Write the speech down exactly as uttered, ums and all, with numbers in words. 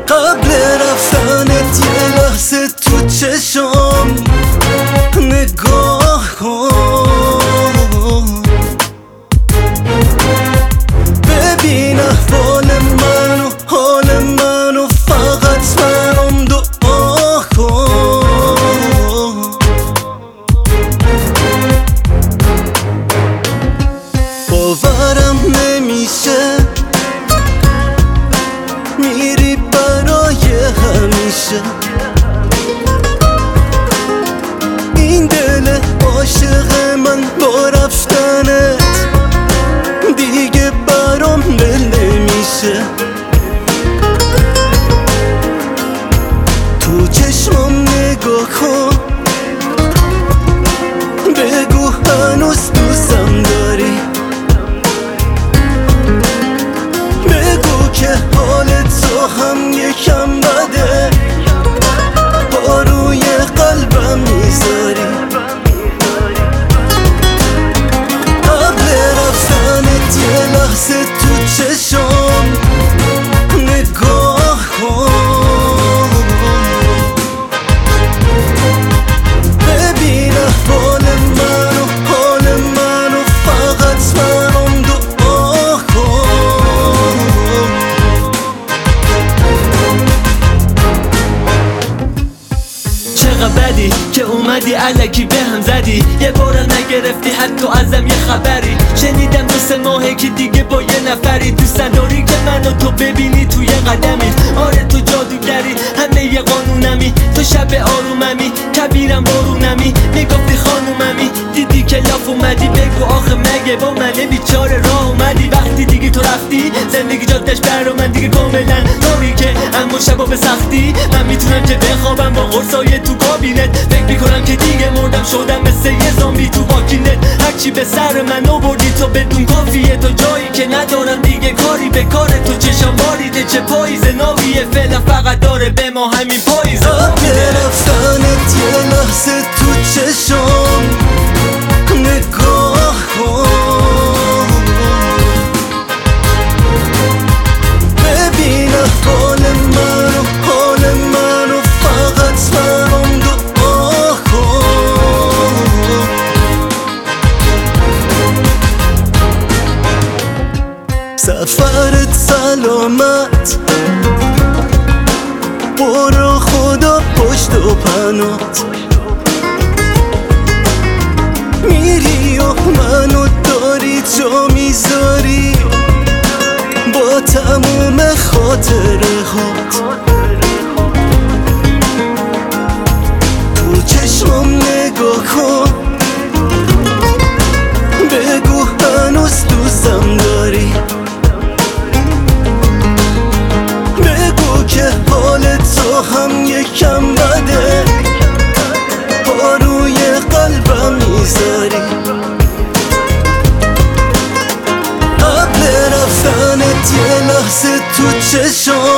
قبل رفتنت یه لحظه تو چشم نگاه کن، ببین احوال منو، حال منو، فقط برام دعا کن. باورم نمیشه میری برای همیشه، این دل عاشق من با رفتنت دیگه برام دل نمیشه. تو چشمم نگاه کن، بگو هنوز دوستم داری، بگو که حال تو هم یکم بده، پا روی قلبم میذاری. قبل رفتنت یه لحظه تو چشم نگاه کن، ببین احوال منو، حال منو، فقط برام دعا کن. چقدر بدی که اومدی الکی به هم زدی، یه بار نگرفتی حتی ازم یه خبری. شنیدم دو سه ماهه که دیگه با یه نفری، دوست نداری که منو تو ببینی توی قدمی. آره تو جادوگری، همه یه قانونمی، تو شب آروممی، کبیرم بارونمی. میگفتی خانوممی، دیدی که لاف اومدی، بگو آخه مگه با منه بیچاره راه اومدی. وقتی دیگه تو رفتی زندگی جادش برا من دیگه کاملا تاریکه، اما شبا به سختی من میتونم که بخوابم با قرصای تو کابینت. فکر میکنم که دیگه مردم، شدم مثل یه زامبی تو واکینت. هرچی به سر من آوردی تو بدون کافیه، تا جایی که ندارم دیگه کاری به کار تو. چشم باریده چه پاییز ناویه، فعلا فقط داره به ما همین پاییز. قبل رفتنت یه لحظه تو چشم نگاه کن، ببین احوال منو، حال منو، فقط برام دعا کن. سفرت سلامت، برو خدا پشت و پنات، میری و منو داری جا میذاری با تموم خاطره هات. تو چشمم نگاه کن، بگو هنوز دوستم داری، بگو که حال تو هم یکم بده، پا روی قلبم میذاری. قبل رفتنت یه لحظه تو چشم